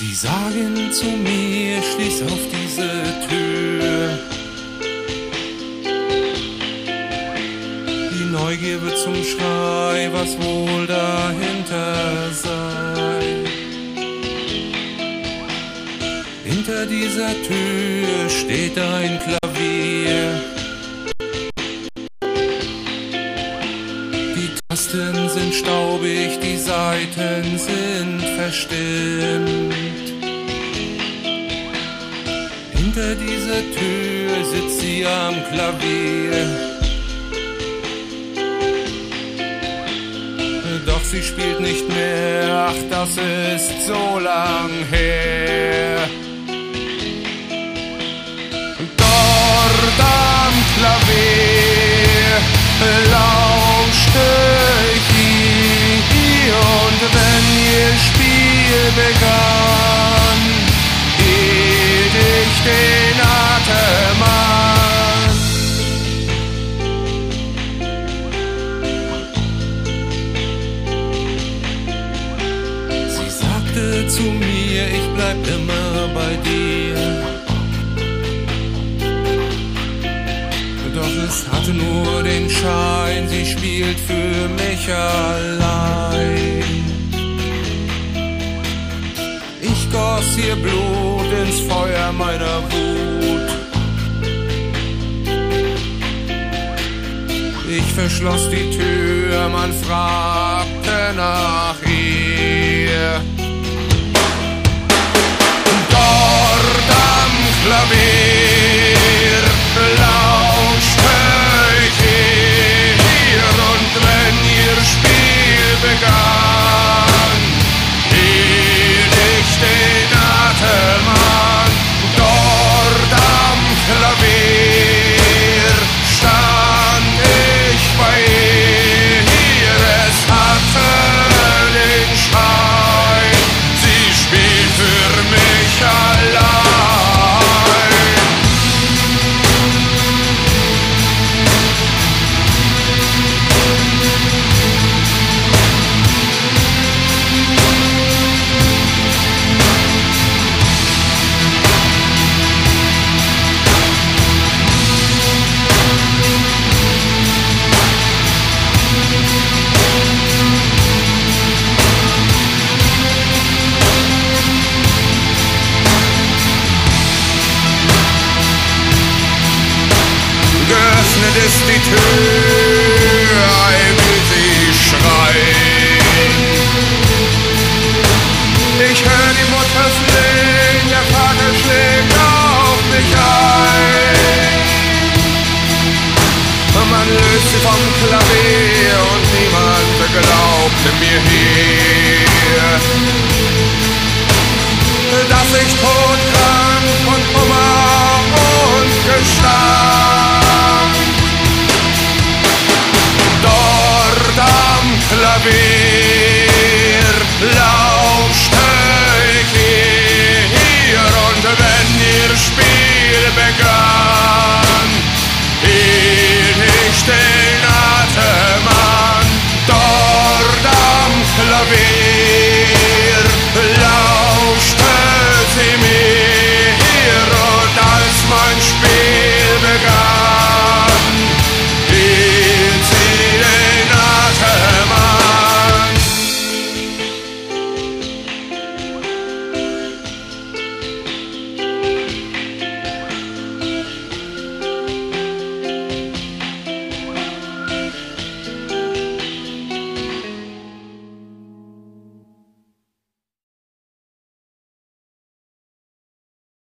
Sie sagen zu mir, schließ auf diese Tür. Die Neugier wird zum Schrei, was wohl dahinter sei. Hinter dieser Tür steht ein Klavier. Die Tasten sind staubig, die Saiten sind verstimmt. Hinter dieser Tür sitzt sie am Klavier. Doch sie spielt nicht mehr, ach, das ist so lang her. Dort am Klavier lauschte ich ihr, und wenn ihr Spiel begann, hielt ich den Atem an. Sie sagte zu mir, ich bleib immer bei dir. Doch es hatte nur den Schein, sie spielt für mich allein. Ich goss ihr Blut ins Feuer meiner Wut. Ich verschloss die Tür, man fragte nach ihr. Dort am Klavier lauschte ich ihr, und wenn ihr Spiel begann, hielt ich den Atem an. Dort am Klavier stand ich bei ihr, es hatte den Schein, sie spielt für mich allein. Geöffnet ist die Tür, ei will sie schreien. Ich hör die Mutter flehen, der Vater schlägt auf mich ein. Man löst sie vom Klavier und niemand glaubte mir hier, dass ich todkrank und Kummer und Gestank dort am Klavier lauschte ich ihr, und wenn ihr spielt,